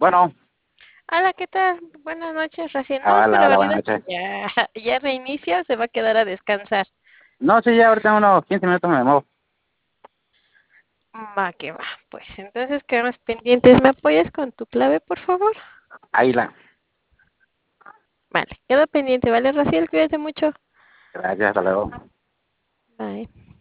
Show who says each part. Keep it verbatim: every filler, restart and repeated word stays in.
Speaker 1: Bueno,
Speaker 2: Hola, ¿qué tal? Buenas noches, Raciel. No, es que
Speaker 1: hola,
Speaker 2: la
Speaker 1: hola,
Speaker 2: verdad
Speaker 1: buenas
Speaker 2: es que
Speaker 1: noches.
Speaker 2: ya, ya reinicia o se va a quedar a descansar.
Speaker 1: No, sí, ya ahorita en unos quince minutos me muevo.
Speaker 2: Va, que va. Pues entonces quedamos pendientes. ¿Me apoyas con tu clave, por favor?
Speaker 1: Águila.
Speaker 2: Vale, quedo pendiente, ¿vale, Raciel? Cuídate mucho.
Speaker 1: Gracias, hasta luego.
Speaker 2: Bye.